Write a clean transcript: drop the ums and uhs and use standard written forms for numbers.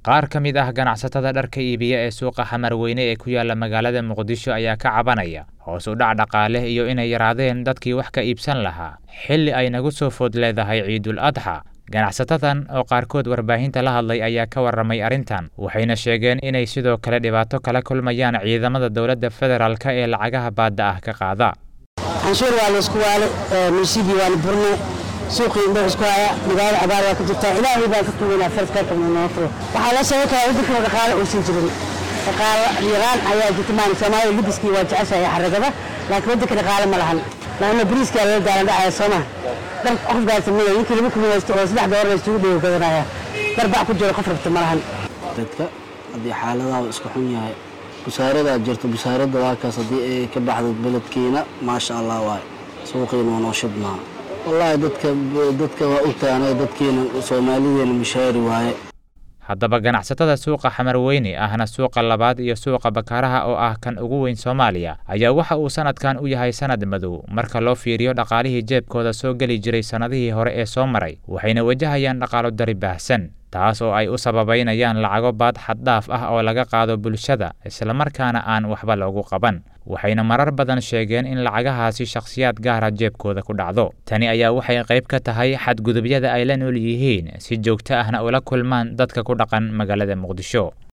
qaar ka mid ah ganacsatada dharka iibiya ee suuqa Xamarweyne ee ku yaala magaalada Muqdisho ayaa ka cabanaya hoos u dhac dhaqaale iyo inay yaraadeen dadkii wax ka iibsan lahaa xilli ay nagu soo food leedahay Ciidul Adha. Ganacsatadan oo qaarkood warbaahinta la hadlay ayaa ka warramay arrintan, waxayna sheegeen inay sidoo kale dhibaato kala kulmayaan ciidamada dowladda federaalka ee lacagaha baadda ah ka qaada. canshuur waa la isku waale muusigi waa la burne suuqii inta isku haya magaalada abaar waa ka jirta ilaahay baa ka tuugana farska ka noofro waxa la soo kala waddanka dhaqaale oo sii jirin dhaqaale yaraan ayaa jirta maan Soomaaliya libiski waa jeceshay xaragada laakiin waddanka dhaqaale ma lahan laana bariiska la daalan dhacay Soomaaliya dar qof gaarsamay intii lagu kumeysto oo saddex door la isugu dhigo gadanaya darbac ku jiro qof rabta ma lahan dadka hadii xaaladaha isku xun yahay busaarada jirto busaarada waa kaas hadii ay ka baxdo beledkeena ma sha Allah waay suuqeena noo shidnaa wallahi dadka waa u taanay dadkeena Soomaaliyeena mushaari waaye. Haddaba ganacsatada suuqa Xamarweyne ahna suuqa labaad iyo suuqa Bakaaraha oo ah kan ugu weyn Soomaaliya ayaa waxa uu sanadkan u yahay sanad madow marka loo fiiriyo dhaqaalihii jeebkooda soo gali jiray sanadihii hore ee soo maray, waxayna wajahayaan dhaqaalo dari baahsan taas oo ay u sababaynayaan lacago baad xad dhaaf ah oo laga qaado bulshada isla markaana aan waxba loogu qaban. Waxayna marar badan sheegeen in lacagahaasi shakhsiyaad gaar ah jeebkooda ku dhacdo. Tani ayaa waxay qayb ka tahay xadgudubyada ay la nool yihiin si joogto ahna ula kulmaan dadka ku dhaqan magaalada Muqdisho.